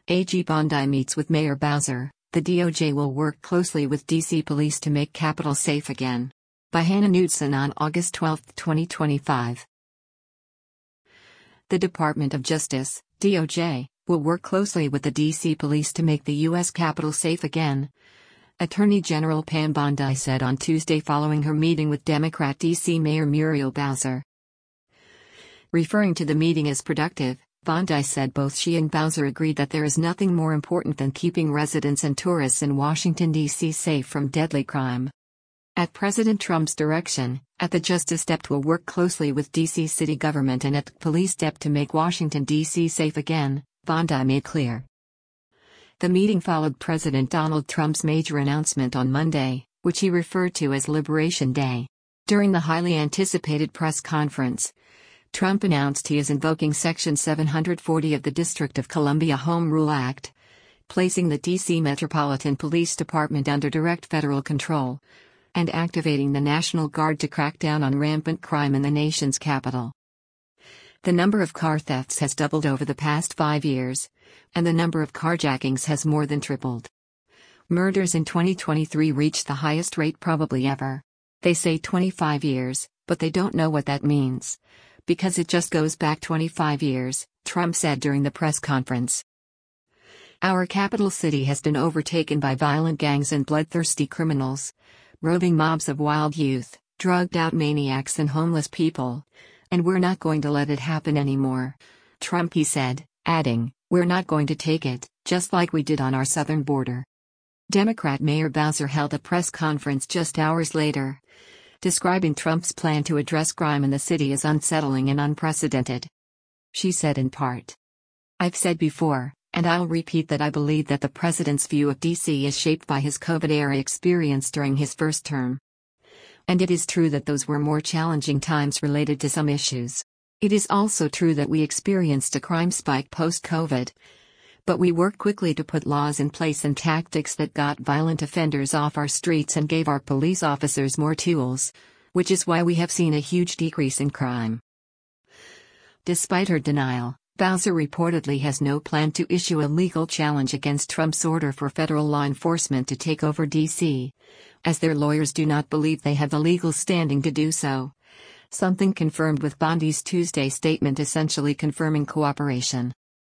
AG Bondi meets with Mayor Bowser. The DOJ will work closely with DC police to make Capitol safe again. By Hannah Knudsen on August 12, 2025. The Department of Justice, DOJ, will work closely with the DC police to make the U.S. Capitol safe again. Attorney General Pam Bondi said on Tuesday following her meeting with Democrat DC Mayor Muriel Bowser. Referring to the meeting as productive, Bondi said both she and Bowser agreed that there is nothing more important than keeping residents and tourists in Washington, D.C. safe from deadly crime. At President Trump's direction, the Justice Dept will work closely with D.C. city government and the Police Dept to make Washington, D.C. safe again, Bondi made clear. The meeting followed President Donald Trump's major announcement on Monday, which he referred to as Liberation Day. During the highly anticipated press conference, Trump announced he is invoking Section 740 of the District of Columbia Home Rule Act, placing the D.C. Metropolitan Police Department under direct federal control, and activating the National Guard to crack down on rampant crime in the nation's capital. The number of car thefts has doubled over the past 5 years, and the number of carjackings has more than tripled. Murders in 2023 reached the highest rate probably ever. They say 25 years, but they don't know what that means. Because it just goes back 25 years, Trump said during the press conference. Our capital city has been overtaken by violent gangs and bloodthirsty criminals, roving mobs of wild youth, drugged-out maniacs and homeless people. And we're not going to let it happen anymore. Trump, he said, adding, we're not going to take it, just like we did on our southern border. Democrat Mayor Bowser held a press conference just hours later, describing Trump's plan to address crime in the city as unsettling and unprecedented. She said in part, I've said before, and I'll repeat that I believe that the president's view of D.C. is shaped by his COVID-era experience during his first term. And it is true that those were more challenging times related to some issues. It is also true that we experienced a crime spike post-COVID. But we worked quickly to put laws in place and tactics that got violent offenders off our streets and gave our police officers more tools, which is why we have seen a huge decrease in crime. Despite her denial, Bowser reportedly has no plan to issue a legal challenge against Trump's order for federal law enforcement to take over D.C., as their lawyers do not believe they have the legal standing to do so. Something confirmed with Bondi's Tuesday statement essentially confirming cooperation.